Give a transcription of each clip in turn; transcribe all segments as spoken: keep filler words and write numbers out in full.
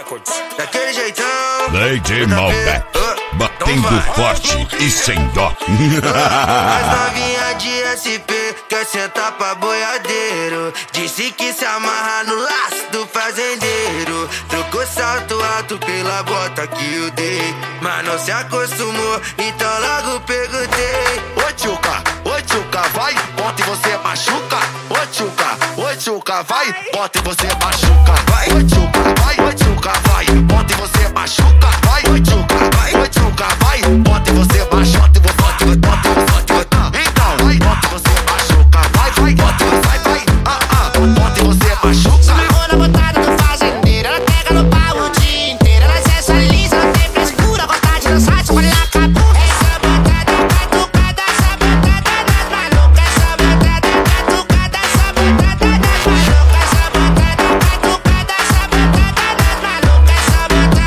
Daquele jeitão. D J Malbec, batendo forte e sem dó. As novinha de S P quer sentar pra boiadeiro. Disse que se amarra no laço do fazendeiro. Trocou salto alto pela bota que eu dei, mas não se acostumou, então logo perguntei. Ô tchuca, ô tchuca, vai, bota e você machuca. Ô tchuca, ô tchuca, vai, bota e você machuca. Vai, ô tchuca, vai, ô tchuca, vai, bota e você machuca. Vai, ô tchuca, vai, ô tchuca, vai, bota e você machuca. Bota e você, bota e você, bota e você. Então, vai, bota e você machuca. Vai, vai, bota e você, vai, vai, ah, ah, bota e você machuca. Se amarrou na botada do fazendeiro, ela pega no pau o dia inteiro. Ela se lisa, ela tem frescura, gosta de dançar, só quando ela acabou. Essa botada catucada, essa botada das malucas. Essa botada catucada, essa botada das malucas. Essa botada catucada, essa botada das malucas. Essa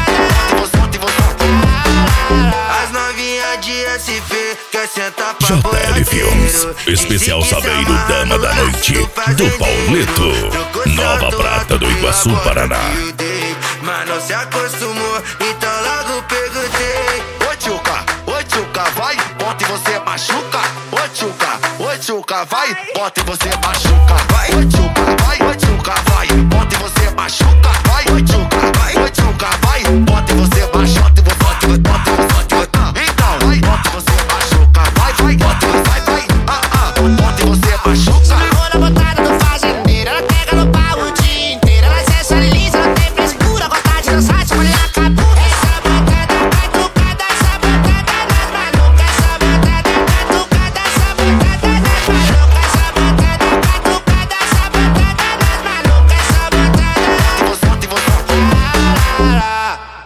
botada. As novinha de S P quer sentar pra J L boiadeiro. Filmes, especial Saveiro Dama da Noite, do Pauleto, Nova Prata do Iguaçu, Paraná. Mas não se acostumou, então logo perguntei. Ô tchuca, ô tchuca, vai, bota e você machuca. Ô tchuca, ô tchuca, vai, bota e você machuca. Vai, ô tchuca, vai, ô tchuca, vai, bota e você machuca. Vai, ô tchuca.